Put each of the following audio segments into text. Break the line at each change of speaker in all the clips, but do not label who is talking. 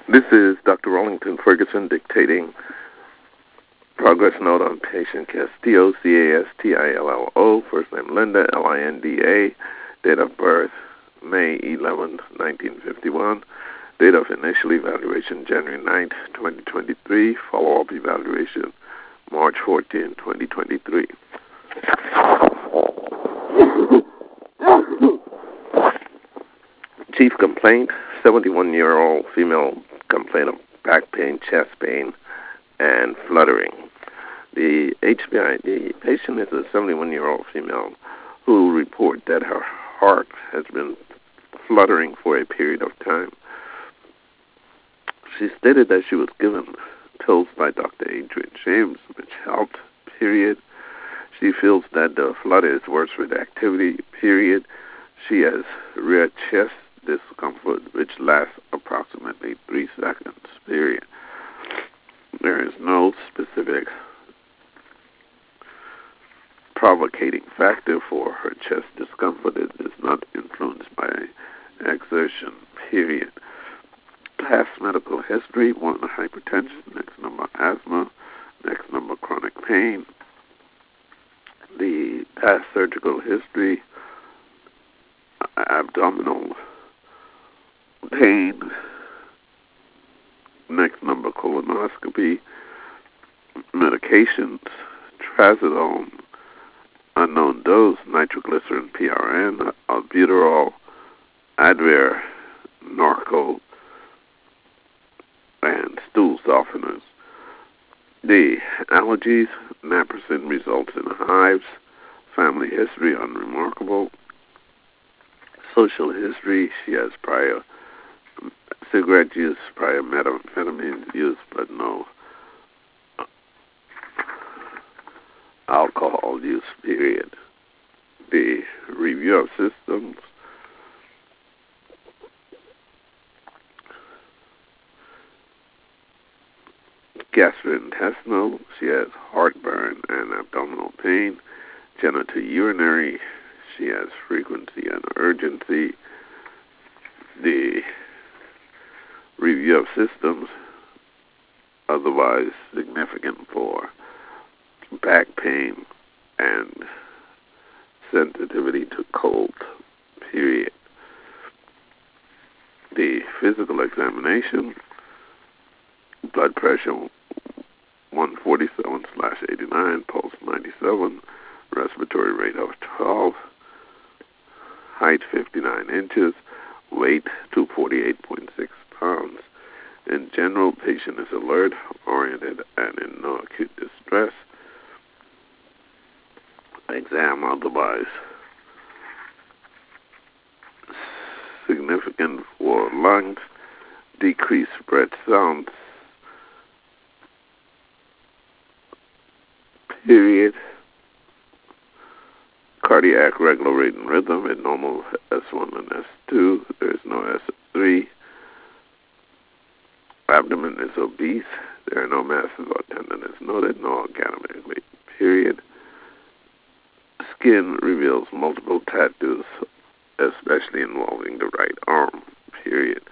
This is Dr. Rollington Ferguson dictating progress note on patient Castillo, Castillo, first name Linda, Linda, date of birth May 11, 1951, date of initial evaluation January 9, 2023, follow-up evaluation March 14, 2023. Chief complaint, 71-year-old female complaint of back pain, chest pain, and fluttering. The patient is a 71-year-old female who reported that her heart has been fluttering for a period of time. She stated that she was given pills by Dr. Adrian James, which helped, period. She feels that the flutter is worse with activity, period. She has rear chest discomfort, which lasts approximately 3 seconds, period. There is no specific provocating factor for her chest discomfort. It is not influenced by exertion, period. Past medical history, 1, hypertension, next number asthma, next number chronic pain. The past surgical history, abdominal pain, next number colonoscopy, medications, trazodone, unknown dose, nitroglycerin, PRN, albuterol, Advair, Norco, and stool softeners. The allergies, naproxen results in hives, family history unremarkable, social history, she has prior cigarette use, prior methamphetamine use, but no alcohol use, period. The review of systems, gastrointestinal, she has heartburn and abdominal pain, genitourinary, she has frequency and urgency. The review of systems, otherwise significant for back pain and sensitivity to cold, period. The physical examination, blood pressure 147/89, pulse 97, respiratory rate of 12, height 59 inches, weight 248.6 pounds. In general, patient is alert, oriented, and in no acute distress. Exam otherwise significant for lungs, decreased breath sounds, period. Cardiac regular rate and rhythm at normal S1 and S2. There is no S3. Abdomen is obese. There are no masses or tenderness noted. No organomegaly, period. Skin reveals multiple tattoos, especially involving the right arm, period.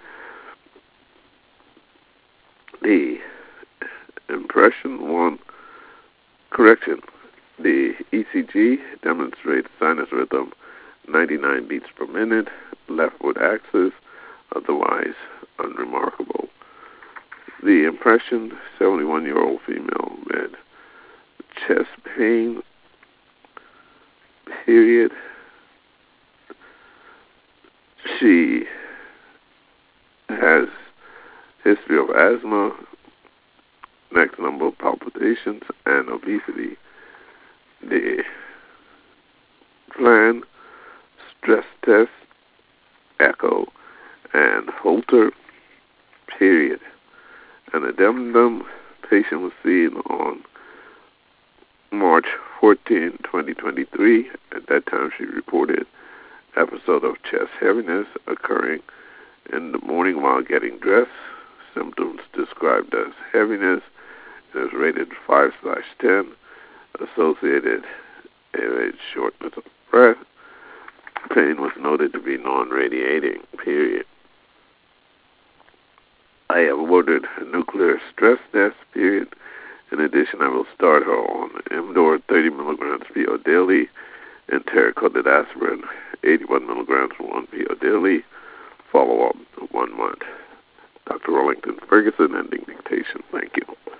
The impression 1, correction. The ECG demonstrates sinus rhythm 99 beats per minute, leftward axis, otherwise unremarkable. The impression, 71-year-old female with chest pain, period. She has history of asthma, next number of palpitations, and obesity. The plan, stress test, echo, and Holter, period. An addendum, patient was seen on March 14, 2023. At that time, she reported episode of chest heaviness occurring in the morning while getting dressed. Symptoms described as heaviness. It is rated 5/10. Associated with shortness of breath. Pain was noted to be non-radiating, period. I have ordered a nuclear stress test, period. In addition, I will start her on Imdor 30 milligrams PO daily and terracotta aspirin 81 milligrams 1 PO daily. Follow up 1 month. Dr. Rollington Ferguson, ending dictation. Thank you.